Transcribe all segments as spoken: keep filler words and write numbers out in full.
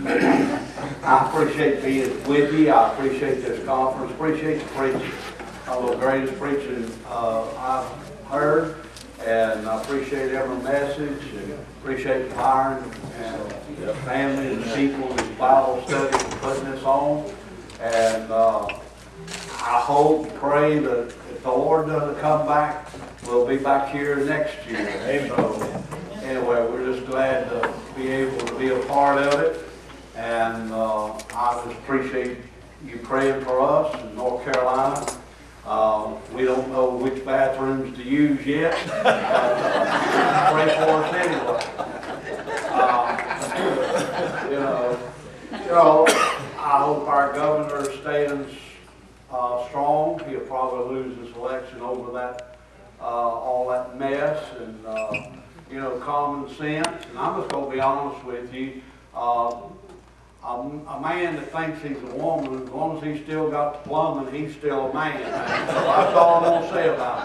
I appreciate being with you. I appreciate this conference. Appreciate the preaching. Uh, the greatest preaching uh, I've heard. And I appreciate every message. And appreciate the hiring and the family and the people, this Bible study for putting this on. And uh, I hope, pray that if the Lord doesn't come back, we'll be back here next year. Amen. So, anyway, we're just glad to be able to be a part of it. And uh, I just appreciate you praying for us in North Carolina. Uh, we don't know which bathrooms to use yet, but uh, pray for us anyway. Uh, you know, you know, I hope our governor stays uh, strong. He'll probably lose this election over that, uh, all that mess and, uh, you know, common sense. And I'm just going to be honest with you. Uh, A, a man that thinks he's a woman, as long as he's still got the plumbing, he's still a man. man. So that's all I'm going to say about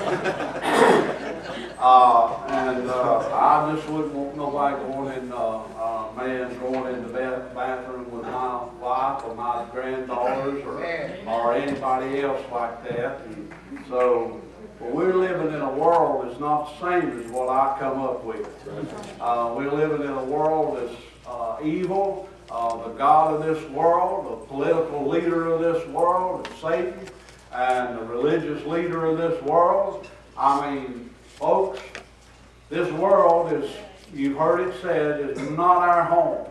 that. uh, and uh, I just wouldn't want nobody going in, uh, uh, man going in the bath bathroom with my wife or my granddaughters or, or anybody else like that. And so, well, we're living in a world that's not the same as what I come up with. Uh, we're living in a world that's uh, evil. Uh, the God of this world, the political leader of this world, is Satan, and the religious leader of this world. I mean, folks, this world is, you've heard it said, is not our home.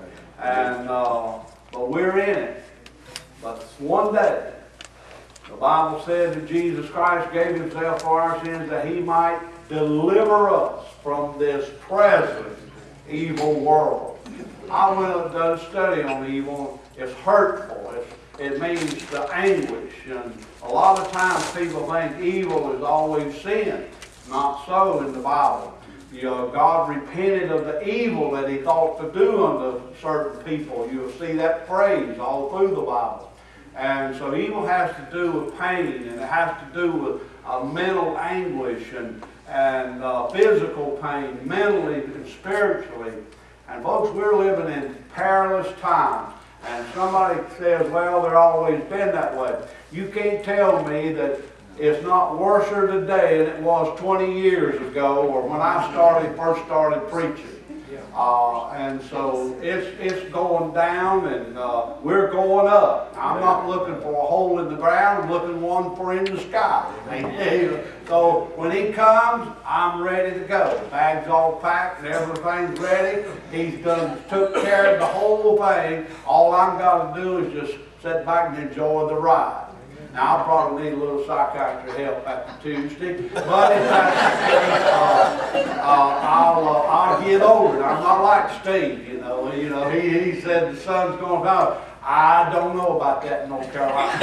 And, uh, but we're in it. But one day, the Bible said that Jesus Christ gave himself for our sins that he might deliver us from this present evil world. I went and done a study on evil. It's hurtful. It's, it means the anguish. And a lot of times people think evil is always sin. Not so in the Bible. You know, God repented of the evil that he thought to do unto certain people. You'll see that phrase all through the Bible. And so evil has to do with pain, and it has to do with uh, mental anguish and, and uh, physical pain, mentally and spiritually. And folks, we're living in perilous times. And somebody says, well, they've always been that way. You can't tell me that it's not worse today than it was twenty years ago or when I started first started preaching. Uh, and so it's, it's going down and uh, we're going up. I'm not looking for a hole in the ground. I'm looking one for in the sky. Amen. So when he comes, I'm ready to go. The bag's all packed and everything's ready. He's done took care of the whole thing. All I've got to do is just sit back and enjoy the ride. Now, I'll probably need a little psychiatric help after Tuesday, but if that's the case, uh, uh, I'll, uh, I'll get over it. I'm not like Steve, you know. You know, he, he said the sun's going down. I don't know about that in North Carolina.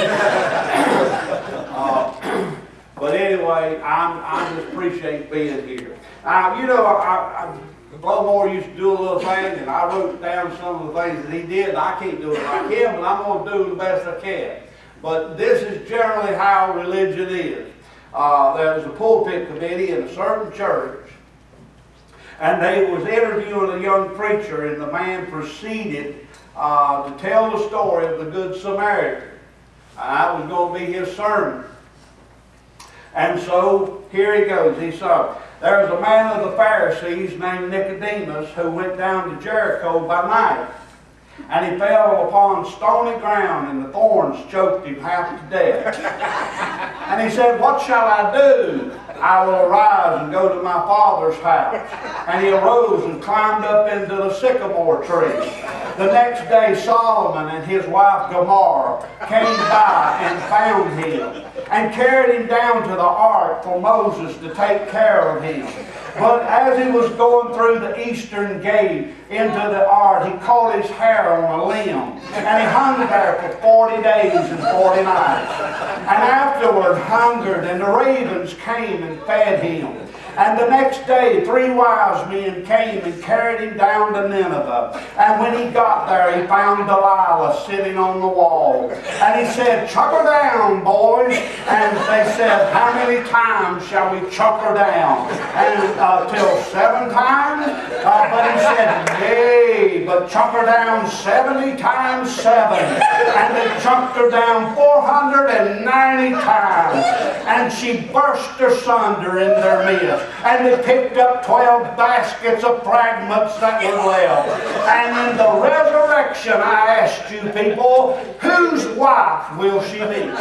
uh, but anyway, I'm, I just appreciate being here. Now, you know, I, I, Blowmore used to do a little thing, and I wrote down some of the things that he did, and I can't do it like him, but I'm going to do the best I can. But this is generally how religion is. Uh, there was a pulpit committee in a certain church, and they was interviewing a young preacher, and the man proceeded uh, to tell the story of the Good Samaritan. And that was going to be his sermon. And so here he goes. He said, there was a man of the Pharisees named Nicodemus who went down to Jericho by night. And he fell upon stony ground, and the thorns choked him half to death. And he said, what shall I do? I will arise and go to my father's house. And he arose and climbed up into the sycamore tree. The next day Solomon and his wife Gomorrah came by and found him, and carried him down to the ark for Moses to take care of him. But as he was going through the eastern gate into the ark, he caught his hair on a limb, and he hung there for forty days and forty nights. And afterward hungered, and the ravens came and fed him. And the next day, three wise men came and carried him down to Nineveh. And when he got there, he found Delilah sitting on the wall. And he said, "Chuck her down, boys." And they said, "How many times shall we chuck her down?" And uh, till seven times? Uh, but he said, "Nay, but chuck her down seventy times seven." And they chucked her down four hundred ninety times. And she burst asunder in their midst. And they picked up twelve baskets of fragments that were left. And in the resurrection, I asked you people, whose wife will she be?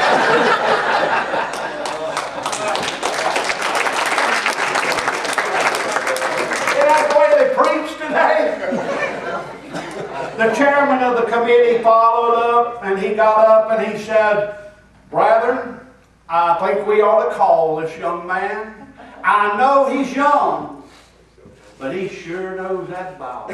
Preached today. The chairman of the committee followed up, and he got up and he said, "Brethren, I think we ought to call this young man. I know he's young, but he sure knows that Bible."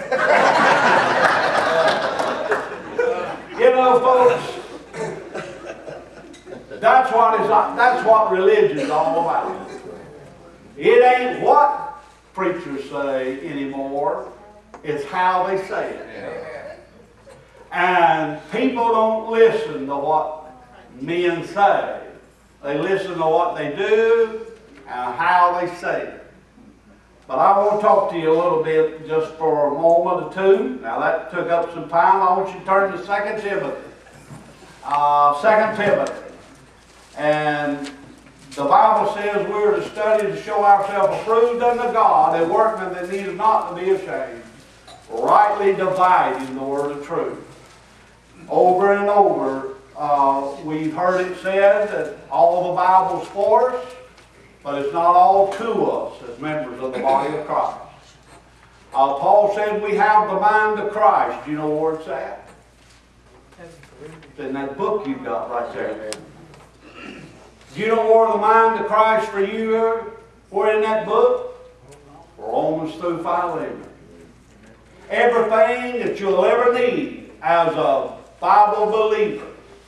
You know, folks, that's what is that's what religion is all about. It ain't what preachers say anymore, it's how they say it. Yeah. And people don't listen to what men say. They listen to what they do and how they say it. But I want to talk to you a little bit just for a moment or two. Now that took up some time. I want you to turn to Second Timothy. Uh, Second Timothy. And the Bible says we're to study to show ourselves approved unto God, a workman that needeth not to be ashamed, rightly dividing the word of truth. Over and over, uh, we've heard it said that all the Bible's for us, but it's not all to us as members of the body of Christ. Uh, Paul said we have the mind of Christ. Do you know where it's at? It's in that book you've got right there. Do you know where the mind of Christ for you are? We're in that book? Romans through Philemon. Everything that you'll ever need as a Bible believer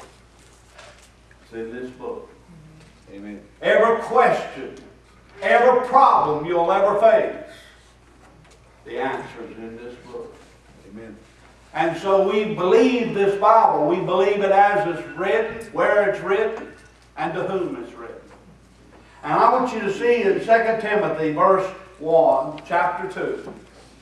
is in this book. Amen. Every question, every problem you'll ever face, the answer is in this book. Amen. And so we believe this Bible. We believe it as it's written, where it's written, and to whom it's written. And I want you to see in Second Timothy verse one, chapter two.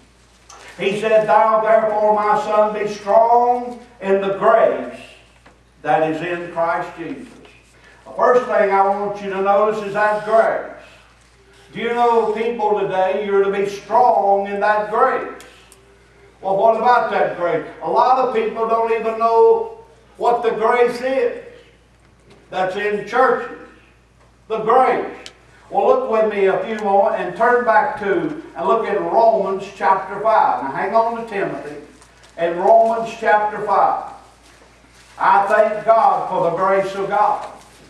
He said, "Thou therefore, my son, be strong in the grace that is in Christ Jesus." The first thing I want you to notice is that grace. Do you know, people today, you're to be strong in that grace? Well, what about that grace? A lot of people don't even know what the grace is that's in churches. The grace. Well, look with me a few more and turn back to and look at Romans chapter five. Now hang on to Timothy. In Romans chapter five. I thank God for the grace of God.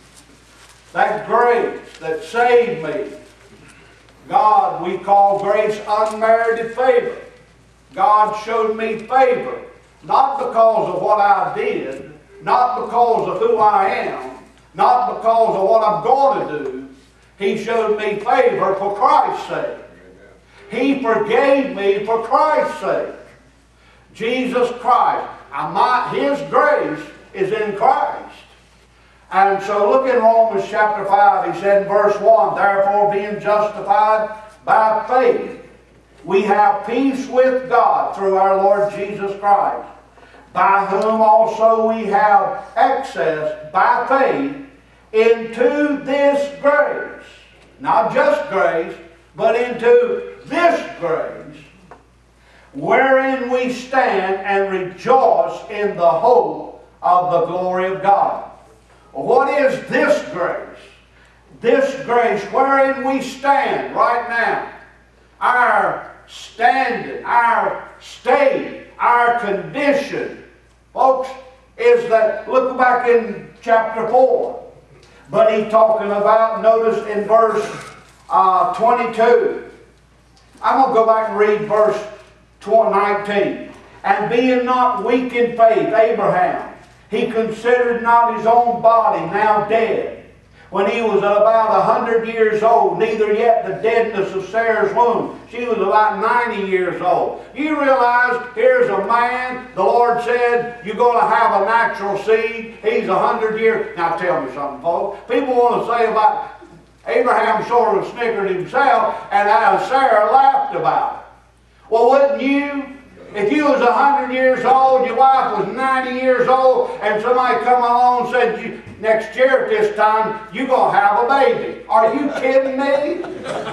That grace that saved me. God, we call grace unmerited favor. God showed me favor. Not because of what I did. Not because of who I am. Not because of what I'm going to do. He showed me favor for Christ's sake. He forgave me for Christ's sake. Jesus Christ. His grace is in Christ. And so look in Romans chapter five. He said in verse one, "Therefore being justified by faith, we have peace with God through our Lord Jesus Christ, by whom also we have access by faith into this grace." Not just grace, but into this grace, wherein we stand and rejoice in the hope of the glory of God. What is this grace? This grace wherein we stand right now. Our standing, our state, our condition, folks, is that, look back in chapter four. But he's talking about, notice in verse uh, twenty-two. I'm going to go back and read verse nineteen. "And being not weak in faith, Abraham, he considered not his own body now dead, when he was about a hundred years old, neither yet the deadness of Sarah's womb. She was about ninety years old. You realize here's a man, the Lord said, you're going to have a natural seed. He's a hundred years. Now tell me something, folks. People want to say about Abraham sort of snickered himself, and uh, Sarah laughed about it. Well, wouldn't you? If you was a hundred years old, your wife was ninety years old, and somebody come along and said, you, next year at this time, you're going to have a baby. Are you kidding me?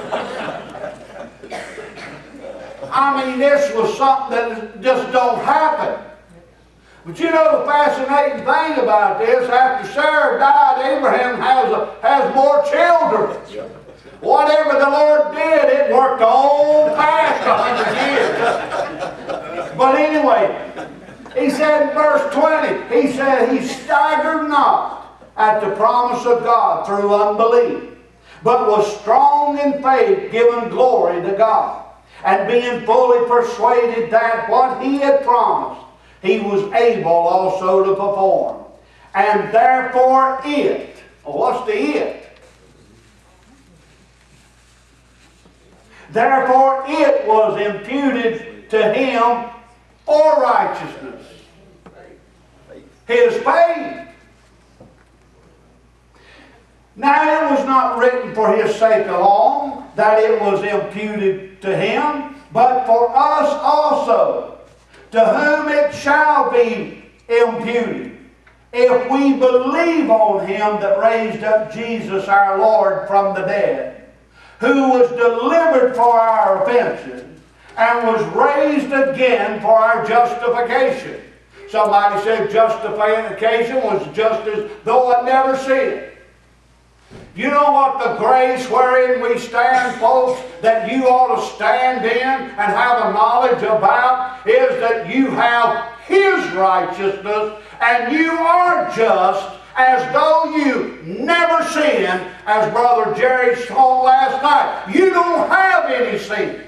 I mean, this was something that just don't happen. But you know the fascinating thing about this, after Sarah died, Abraham has, a, has more children. Whatever the Lord did, it worked on past a hundred years. But anyway, he said in verse twenty, he said, he staggered not at the promise of God through unbelief, but was strong in faith, giving glory to God, and being fully persuaded that what he had promised, he was able also to perform. And therefore it, what's the it? Therefore it was imputed to him for righteousness. His faith. Now it was not written for his sake alone that it was imputed to him, but for us also, to whom it shall be imputed, if we believe on him that raised up Jesus our Lord from the dead, who was delivered for our offenses, and was raised again for our justification. Somebody said justification was just as though I'd never seen it. You know what the grace wherein we stand, folks, that you ought to stand in and have a knowledge about, is that you have his righteousness, and you are just as though you never sinned, as Brother Jerry told last night. You don't have any sin.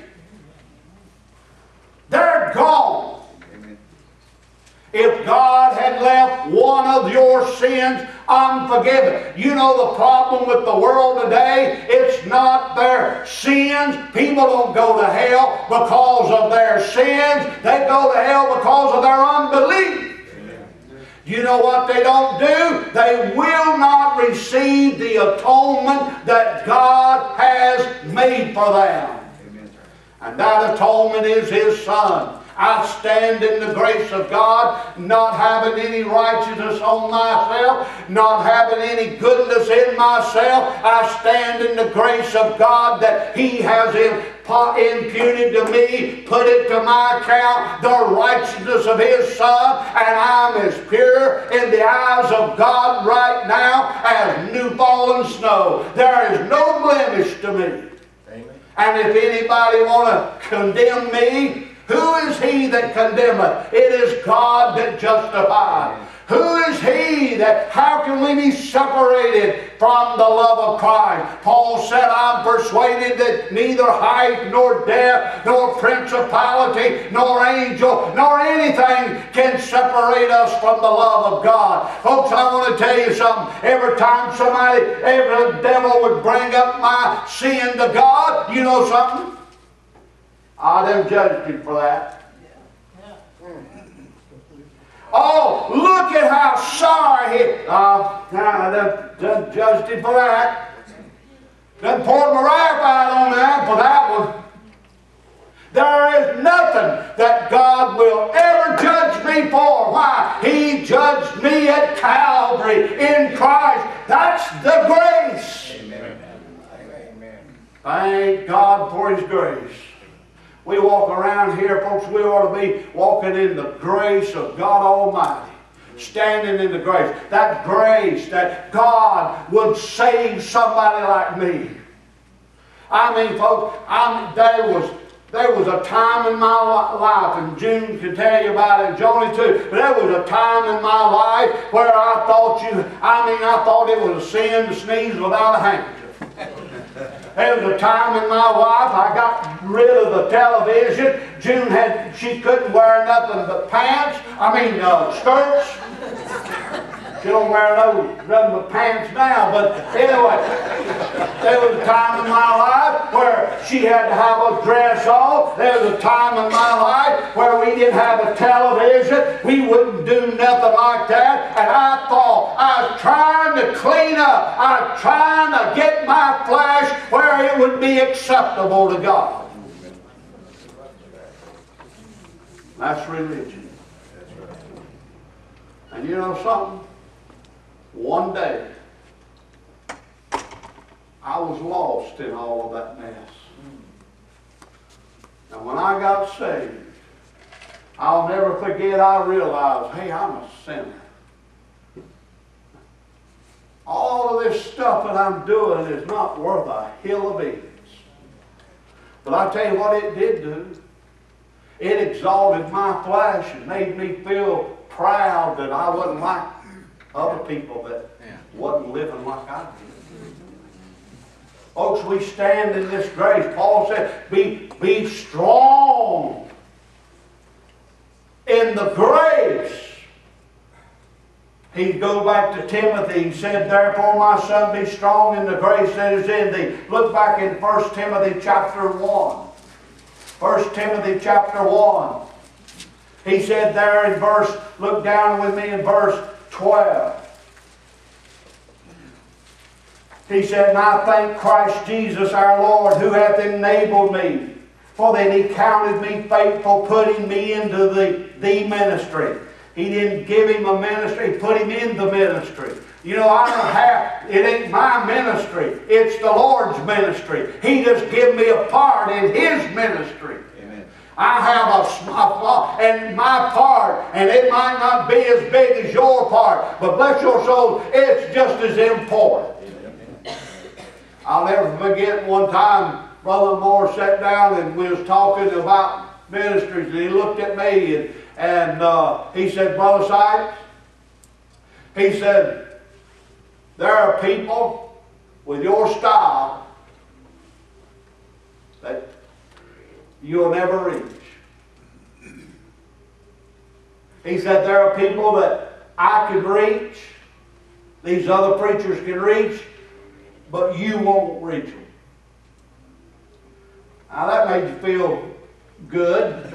They're gone. Amen. If God had left one of your sins unforgiven. You know the problem with the world today? It's not their sins. People don't go to hell because of their sins. They go to hell because of their unbelief. You know what they don't do? They will not receive the atonement that God has made for them. Amen. And that atonement is His Son. I stand in the grace of God, not having any righteousness on myself, not having any goodness in myself. I stand in the grace of God that He has imputed to me, put it to my account, the righteousness of His Son, and I'm as pure in the eyes of God right now as new fallen snow. There is no blemish to me. Amen. And if anybody want to condemn me, who is he that condemneth? It is God that justifieth. Who is he that, how can we be separated from the love of Christ? Paul said, I'm persuaded that neither height, nor depth, nor principality, nor angel, nor anything can separate us from the love of God. Folks, I want to tell you something. Every time somebody, every devil would bring up my sin to God, you know something? I done judged him for that. Oh, look at how sorry he... Uh, I done, done judged him for that. Done poured my wrath out on that for that one. There is nothing that God will ever judge me for. Why? He judged me at Calvary in Christ. That's the grace. Amen. Amen. Thank God for His grace. We walk around here, folks, we ought to be walking in the grace of God Almighty. Standing in the grace. That grace that God would save somebody like me. I mean, folks, I, there was there was a time in my life, and June can tell you about it, Joni too, but there was a time in my life where I thought you, I mean, I thought it was a sin to sneeze without a handkerchief. There was a time in my life I got rid of the television. June had, she couldn't wear nothing but pants. I mean, uh, skirts. She don't wear no nothing but pants now, but anyway, there was a time in my life where she had to have a dress on. There was a time in my life where we didn't have a television. We wouldn't do nothing like that. And I thought I was trying to clean up. I was trying to get my flesh where it would be acceptable to God. That's religion. And you know something? One day, I was lost in all of that mess. And when I got saved, I'll never forget, I realized, hey, I'm a sinner. All of this stuff that I'm doing is not worth a hill of beans. But I tell you what it did do. It exalted my flesh and made me feel proud that I wasn't like other people that wasn't living like I did. Folks, we stand in this grace. Paul said, be, be strong in the grace. He'd go back to Timothy. He said, therefore, my son, be strong in the grace that is in thee. Look back in First Timothy chapter one. First Timothy chapter one. He said there in verse, look down with me in verse twelve. He said, and I thank Christ Jesus our Lord, who hath enabled me, for that he counted me faithful, putting me into the, the ministry. He didn't give him a ministry, he put him in the ministry. You know, I don't have, it ain't my ministry, it's the Lord's ministry. He just give me a part in his ministry. I have a, a, and my part, and it might not be as big as your part, but bless your soul, it's just as important. I'll never forget one time, Brother Moore sat down and we was talking about ministries, and he looked at me and, and uh, he said, Brother Sykes, he said, there are people with your style that you'll never reach. He said, there are people that I can reach, these other preachers can reach, but you won't reach them. Now that made you feel good.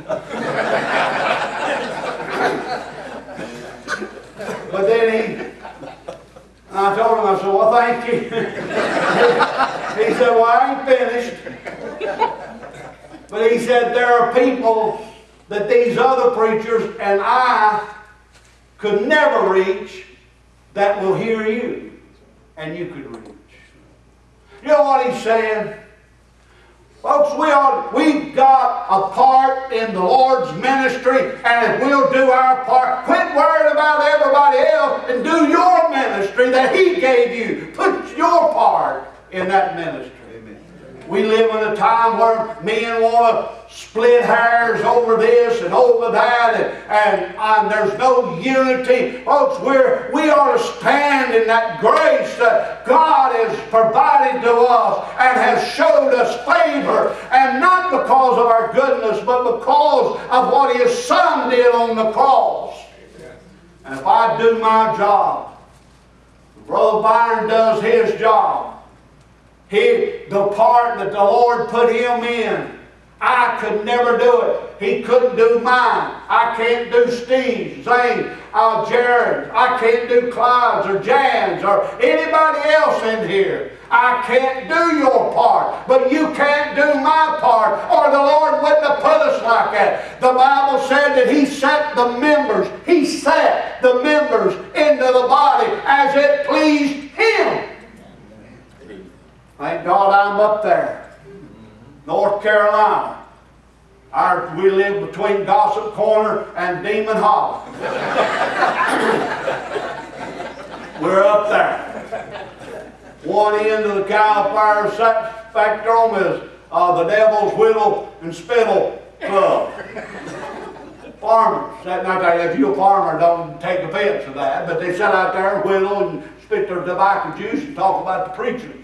But then he, and I told him, I said, well, thank you. He said, well, I ain't finished. But he said, there are people that these other preachers and I could never reach that will hear you, and you could reach. You know what he's saying? Folks, we are, we've got a part in the Lord's ministry, and if we'll do our part, quit worrying about everybody else and do your ministry that he gave you. Put your part in that ministry. We live in a time where men want to split hairs over this and over that, and, and, and there's no unity. Folks, we're, we ought to stand in that grace that God has provided to us and has showed us favor, and not because of our goodness, but because of what His Son did on the cross. And if I do my job, Brother Byron does his job, He, the part that the Lord put him in, I could never do it. He couldn't do mine. I can't do Steve's, Zane, uh, Jared's. I can't do Clyde's or Jan's or anybody else in here. I can't do your part, but you can't do my part, or the Lord wouldn't have put us like that. The Bible said that He set the members, He set the members into the body as it pleased Him. Thank God I'm up there, North Carolina. Our, we live between Gossip Corner and Demon Hollow. We're up there. One end of the Cal Fire Spectrum is uh, the Devil's Whittle and Spittle Club. Farmers, that, not that if you're a farmer, don't take offense to that, but they sit out there and whittle and spit their tobacco juice and talk about the preachers.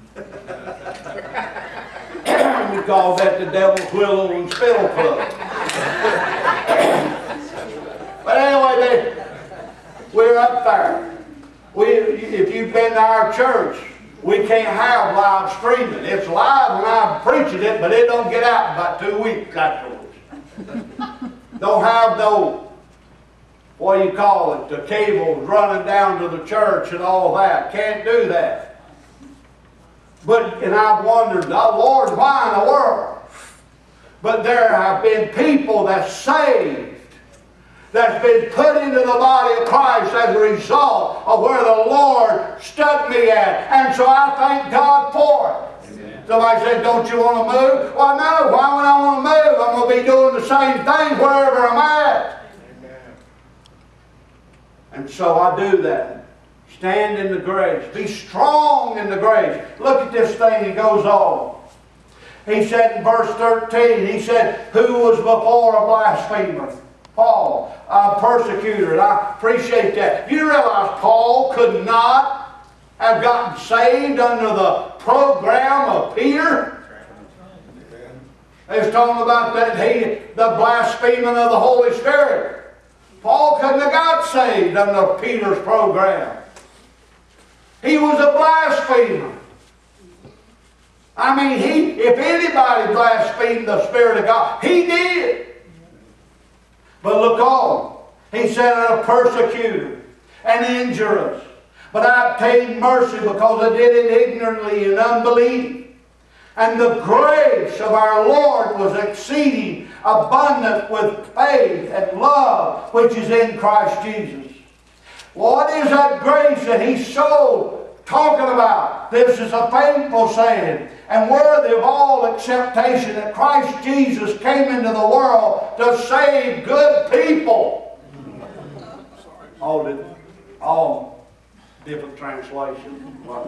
We call that the Devil's Whittle and Spittle Club. But anyway, they, we're up there. We, if you've been to our church, we can't have live streaming. It's live when I'm preaching it, but it don't get out in about two weeks afterwards. Don't have no, what do you call it, the cables running down to the church and all that. Can't do that. But, and I've wondered, oh Lord, why in the world? But there have been people that's saved, that's been put into the body of Christ as a result of where the Lord stuck me at. And so I thank God for it. Amen. Somebody said, don't you want to move? Well, no. Why would I want to move? I'm going to be doing the same thing wherever I'm at. Amen. And so I do that. Stand in the grace. Be strong in the grace. Look at this thing. He goes on. He said in verse thirteen, he said, who was before a blasphemer? Paul, a persecutor. And I appreciate that. You realize Paul could not have gotten saved under the program of Peter? They was talking about that he, the blaspheming of the Holy Spirit. Paul couldn't have got saved under Peter's program. He was a blasphemer. I mean, he, if anybody blasphemed the Spirit of God, he did. But look on. He said, a persecutor, and injurious. But I obtained mercy because I did it ignorantly and unbelief. And the grace of our Lord was exceeding abundant with faith and love, which is in Christ Jesus. What is that grace that he's so talking about? This is a faithful saying and worthy of all acceptation that Christ Jesus came into the world to save good people. All, did, all different translations.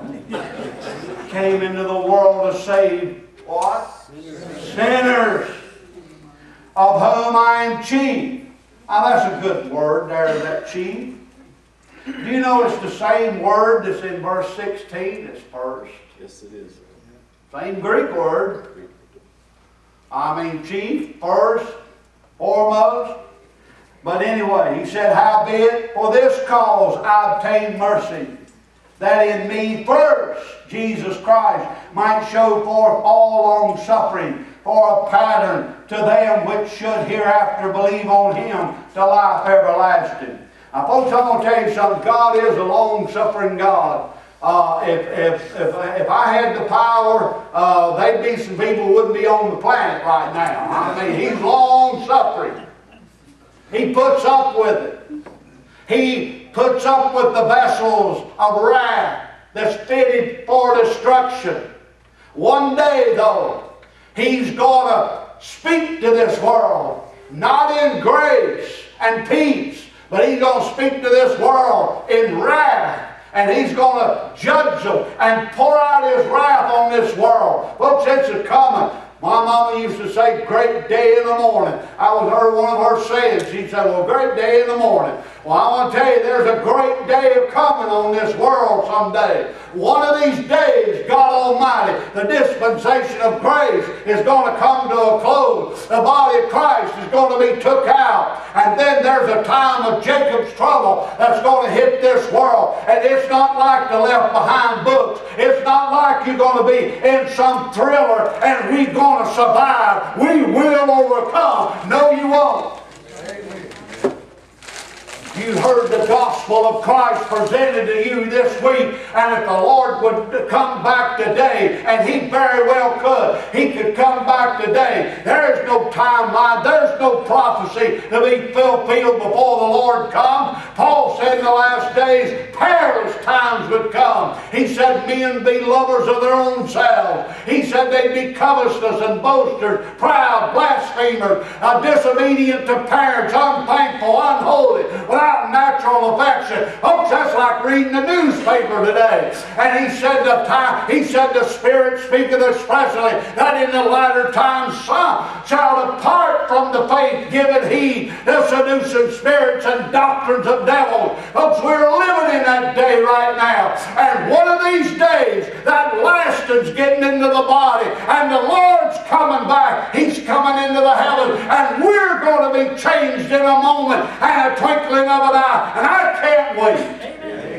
Came into the world to save what? Sinners, of whom I am chief. Now that's a good word there, that chief. Do you know it's the same word that's in verse sixteen as first? Yes, it is. Same Greek word. I mean chief, first, foremost. But anyway, he said, howbeit, for this cause I obtained mercy, that in me first Jesus Christ might show forth all long suffering for a pattern to them which should hereafter believe on him to life everlasting. Now folks, I'm going to tell you something. God is a long-suffering God. Uh, if, if, if, if I had the power, uh, there'd be some people who wouldn't be on the planet right now. I mean, he's long-suffering. He puts up with it. He puts up with the vessels of wrath that's fitted for destruction. One day, though, he's going to speak to this world, not in grace and peace, but he's going to speak to this world in wrath. And he's going to judge them and pour out his wrath on this world. Folks, it's a coming. My mama used to say, great day in the morning. I was heard one of her sayings. She'd say, well, great day in the morning. Well, I want to tell you, there's a great day of coming on this world someday. One of these days, God Almighty, the dispensation of grace is going to come to a close. The body of Christ is going to be took out. And then there's a time of Jacob's trouble that's going to hit this world. And it's not like the Left Behind books. It's not like you're going to be in some thriller and we're going to survive. We will overcome. No, you won't. You heard the gospel of Christ presented to you this week, and if the Lord would come back today, and He very well could, He could come back today. There is no timeline, there's no prophecy to be fulfilled before the Lord comes. Paul said in the last days, perilous times would come. He said men be lovers of their own selves. He said they'd be covetous and boasters, proud, blasphemers, uh, disobedient to parents, unthankful, unholy, without natural affection. Folks, that's like reading the newspaper today. And he said the time, he said the Spirit speaketh expressly that in the latter times some shall depart from the faith, giving heed to seducing spirits and doctrines of devils. Folks, we're living in that day right now. And one of these days, that lasting's getting into the body, and the Lord's coming back. He's coming into the heavens, and we're going to be changed in a moment and a twinkling of an eye. And I can't wait. Amen.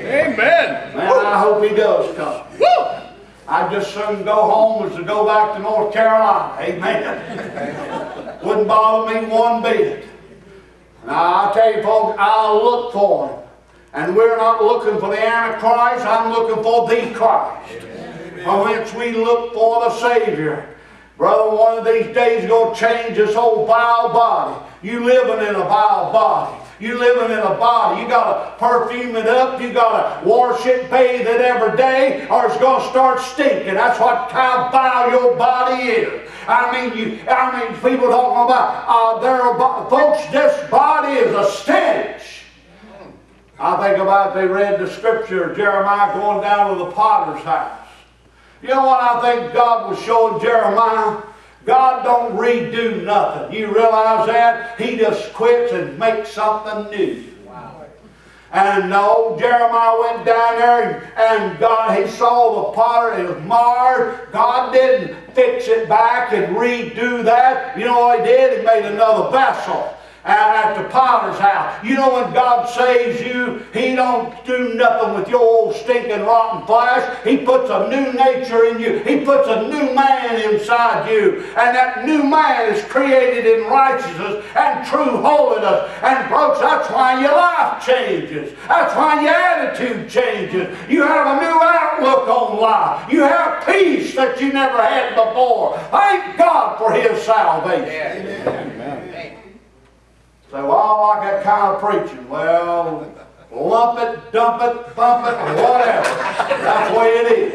Amen. Man, I hope he does come. Woo! I'd just soon go home as to go back to North Carolina. Amen. Wouldn't bother me one bit. Now, I tell you folks, I'll look for him. And we're not looking for the Antichrist. I'm looking for the Christ. From whence we look for the Savior. Brother, one of these days is going to change this old vile body. You living in a vile body. You living in a body. You got to perfume it up. You got to wash it, bathe it every day, or it's going to start stinking. That's what how vile your body is. I mean, you. I mean, people talking about uh, their folks. This body is a stench. I think about they read the scripture, Jeremiah going down to the potter's house. You know what I think God was showing Jeremiah? God don't redo nothing. You realize that? He just quits and makes something new. Wow. And no, Jeremiah went down there and, and God, he saw the potter, it was marred. God didn't fix it back and redo that. You know what he did? He made another vessel at the potter's house. You know, when God saves you, he don't do nothing with your old stinking rotten flesh. He puts a new nature in you. He puts a new man inside you. And that new man is created in righteousness and true holiness. And folks, that's why your life changes. That's why your attitude changes. You have a new outlook on life. You have peace that you never had before. Thank God for his salvation. Amen. Amen. Say, well, I like that kind of preaching. Well, lump it, dump it, bump it, whatever. That's the way it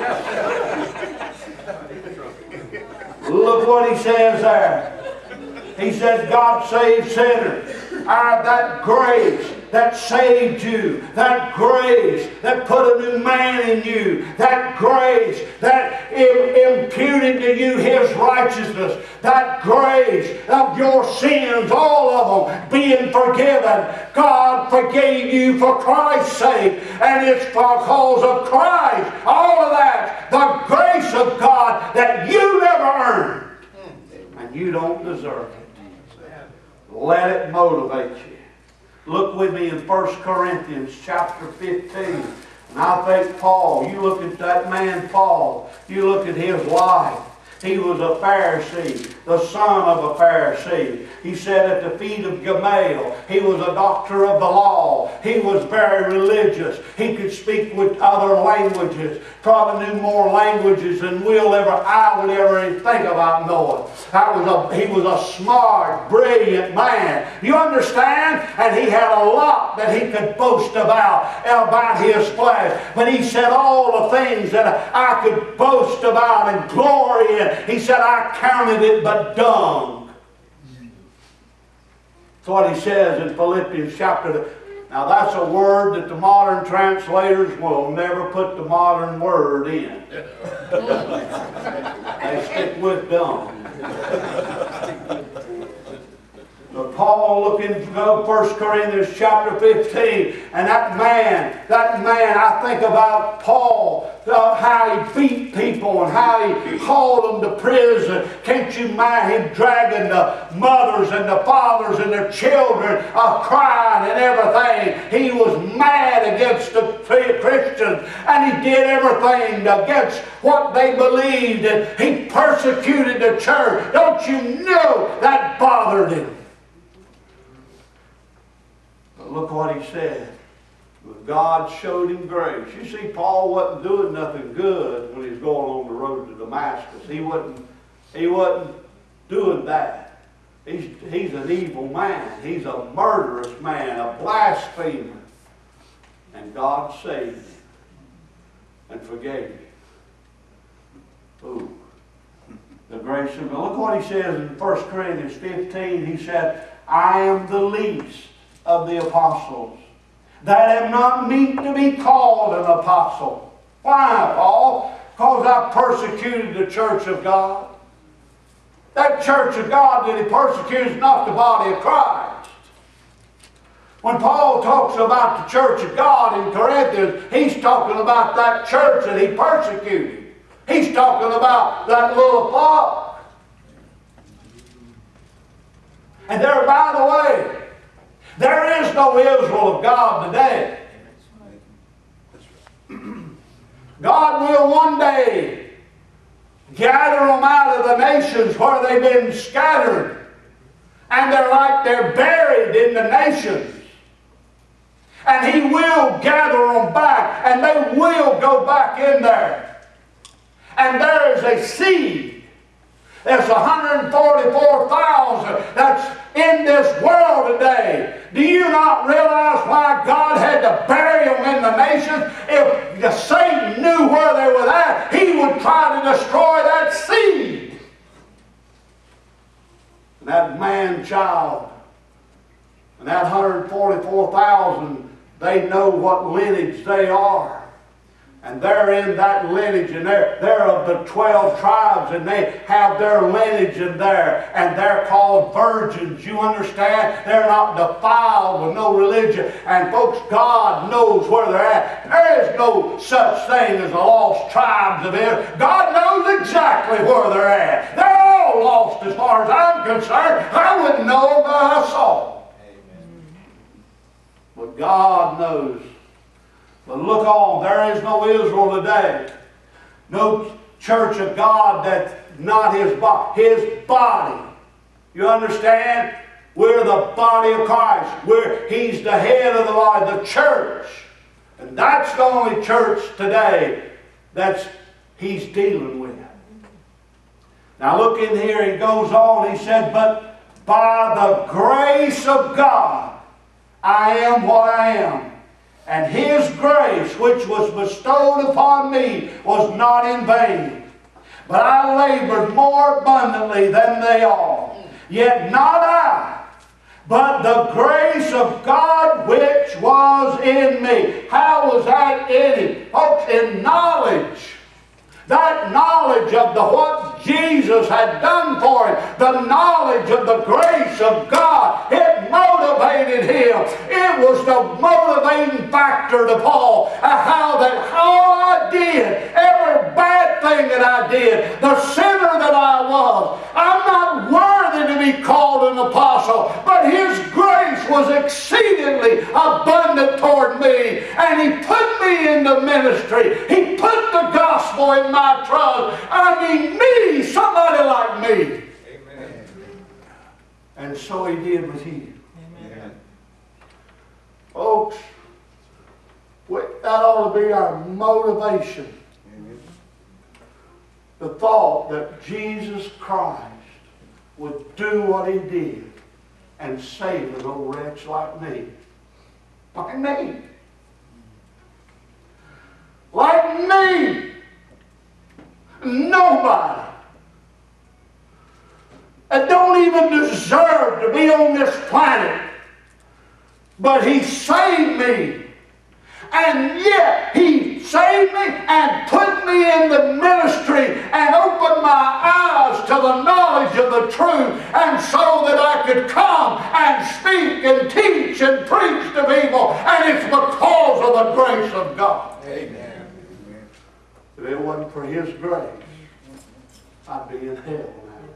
is. Look what he says there. He said, God saves sinners. Ah, that grace that saved you, that grace that put a new man in you, that grace that imputed to you his righteousness, that grace of your sins, all of them being forgiven. God forgave you for Christ's sake, and it's because of Christ. All of that, the grace of God that you never earned, and you don't deserve it. Let it motivate you. Look with me in First Corinthians chapter fifteen. And I think Paul, you look at that man Paul, you look at his life. He was a Pharisee, the son of a Pharisee. He sat at the feet of Gamaliel. He was a doctor of the law. He was very religious. He could speak with other languages. Probably knew more languages than we'll ever, I would ever think about knowing. That was a, he was a smart, brilliant man. You understand? And he had a lot that he could boast about, about his flesh. But he said all the things that I could boast about and glory in. He said, I counted it but dung. That's what he says in Philippians chapter two. Now that's a word that the modern translators will never put the modern word in. They stick with dung. But Paul, look in First Corinthians chapter fifteen, and that man, that man, I think about Paul, uh, how he beat people and how he hauled them to prison. Can't you mind him dragging the mothers and the fathers and their children, uh, crying and everything? He was mad against the Christians, and he did everything against what they believed, and he persecuted the church. Don't you know that bothered him? Look what he said. God showed him grace. You see, Paul wasn't doing nothing good when he was going on the road to Damascus. He wasn't, he wasn't doing that. He's, he's an evil man. He's a murderous man, a blasphemer. And God saved him and forgave him. Ooh. The grace of God. Look what he says in First Corinthians fifteen. He said, I am the least of the apostles, that am not meet to be called an apostle. Why, Paul? Because I persecuted the church of God. That church of God that he persecuted is not the body of Christ. When Paul talks about the church of God in Corinthians, he's talking about that church that he persecuted. He's talking about that little flock. And there, by the way, there is no Israel of God today. God will one day gather them out of the nations where they've been scattered. And they're like they're buried in the nations. And He will gather them back, and they will go back in there. And there is a seed. There's one hundred forty-four thousand that's in this world today. Do you not realize why God had to bury them in the nations? If the Satan knew where they were at, he would try to destroy that seed. And that man-child and that one hundred forty-four thousand, they know what lineage they are. And they're in that lineage, and they're, they're of the twelve tribes, and they have their lineage in there, and they're called virgins. You understand? They're not defiled with no religion. And folks, God knows where they're at. There is no such thing as the lost tribes of Israel. God knows exactly where they're at. They're all lost as far as I'm concerned. I wouldn't know them by I saw. But God knows. But look on, there is no Israel today. No church of God that's not His body. His body. You understand? We're the body of Christ. We're, He's the head of the body, the church. And that's the only church today that's He's dealing with. Now look in here, He goes on, He said, but by the grace of God, I am what I am. And His grace, which was bestowed upon me, was not in vain. But I labored more abundantly than they all. Yet not I, but the grace of God which was in me. How was that in Him? Folks, in knowledge. That knowledge of the what Jesus had done for him, the knowledge of the grace of God, it motivated him. It was the motivating factor to Paul. How that all I did, every bad thing that I did, the sinner that I was, I'm not worthy to be called an apostle, but His grace was exceedingly abundant toward me, and He put me into ministry. He put the gospel in my trust. I mean me, somebody like me. Amen. And so He did with you. Amen. Folks, that ought to be our motivation. Amen. The thought that Jesus Christ would do what He did and save an old wretch like me. Like me. Like me. Nobody that don't even deserve to be on this planet, but He saved me. And yet He saved me and put me in the ministry and opened my eyes to the knowledge of the truth, and so that I could come and speak and teach and preach to people. And it's because of the grace of God. Amen. If it wasn't for His grace, I'd be in hell now.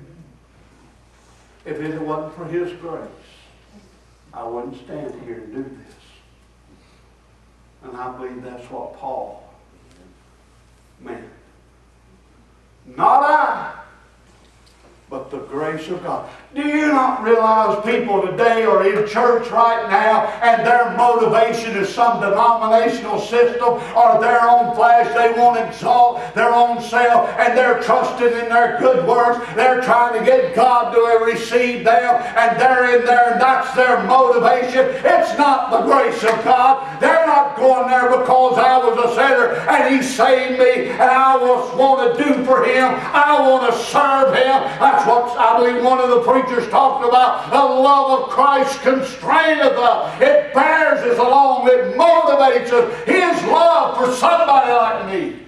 If it wasn't for His grace, I wouldn't stand here and do this. And I believe that's what Paul meant. Not I, but the grace of God. Do you not realize people today are in church right now and their motivation is some denominational system or their own flesh? They want to exalt their own self, and they're trusting in their good works. They're trying to get God to receive them, and they're in there, and that's their motivation. It's not the grace of God. They're not going there because I was a sinner and He saved me and I was want to do for Him. I want to serve Him. That's what I believe one of the preachers talked about. The love of Christ constraineth us. It bears us along. It motivates us. His love for somebody like me.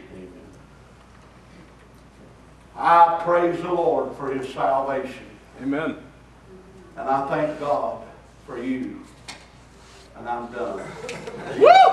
I praise the Lord for His salvation. Amen. And I thank God for you. And I'm done. Woo!